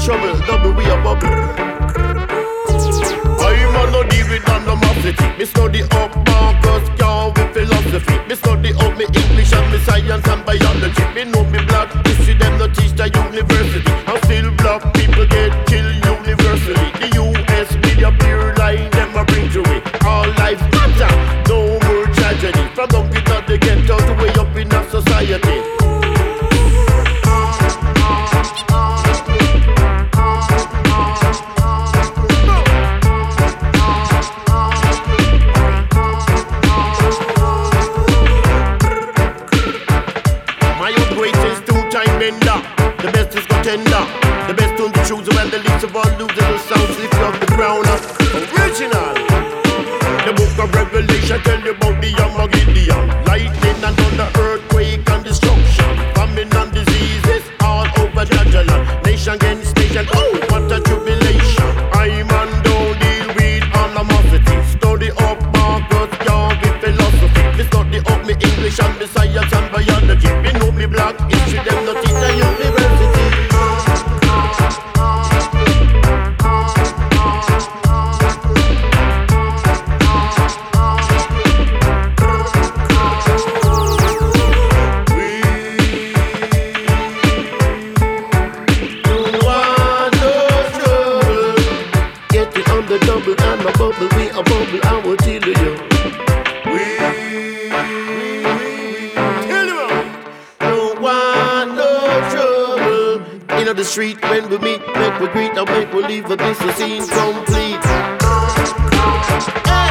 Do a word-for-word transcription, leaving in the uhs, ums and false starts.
trouble, double we a bubble. I'm on no deal with animosity. Me study up Marcus Garvey with philosophy. Me study up me English and me science and biology. Me know me black history, them no teach the university. And still black people get killed universally. The U S media pure line, them a bring to it. All life matter, no more tragedy. From down in the ghetto to way up in our society. The best is contender. The best on the choose when the least of all losing the sounds lift off the ground. Original. The book of Revelation tell you about the Armageddon. Lightning and thunder, earthquake and destruction. Famine and diseases all over Jajalan. Nation against nation, oh what a tribulation. I man don't deal with animosity. Study up Marcus Garvey philosophy. Me study up me English and me science and biology. Me know me black history, them not teach the university. The street when we meet, make we greet and make we leave, but this is scene complete. Hey.